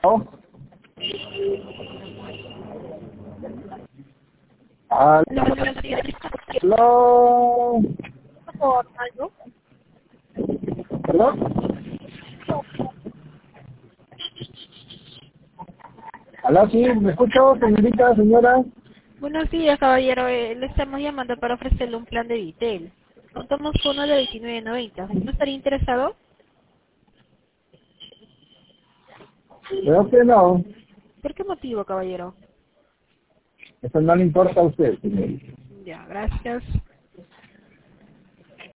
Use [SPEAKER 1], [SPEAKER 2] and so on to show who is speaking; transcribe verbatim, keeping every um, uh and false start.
[SPEAKER 1] ¿No? Aló. ¿Perdón? Aló, sí, ¿me escucho, señorita, señora?
[SPEAKER 2] Buenos días, caballero. Eh, le estamos llamando para ofrecerle un plan de Vitel. Contamos con uno de veintinueve noventa. ¿No estaría interesado?
[SPEAKER 1] Creo que no.
[SPEAKER 2] ¿Por qué motivo, caballero?
[SPEAKER 1] Eso no le importa a usted, señorita.
[SPEAKER 2] Ya, gracias.